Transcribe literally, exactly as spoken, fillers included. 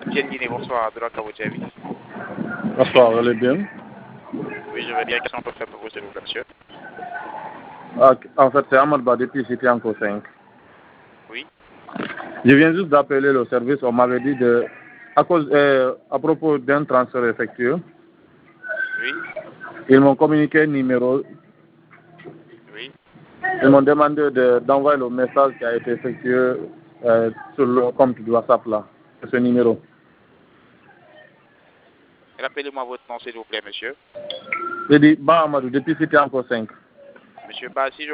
Pierre Guinée, bonsoir, de la votre service. Bonsoir, vous allez bien? Oui, je vais bien. Qu'est-ce qu'on peut faire pour vous, s'il vous plaît, monsieur? Ah, en fait, c'est Ahmad Ba depuis Cité Anco cinq. Oui. Je viens juste d'appeler le service. On m'avait dit de, à, cause, euh, à propos d'un transfert effectué. Oui. Ils m'ont communiqué un numéro. Oui. Ils m'ont demandé de, d'envoyer le message qui a été effectué euh, sur le compte de WhatsApp là, ce numéro. Rappelez-moi votre nom, s'il vous plaît, monsieur. J'ai dit Ba Amadou depuis Cité Anco cinq. Monsieur Ba, si je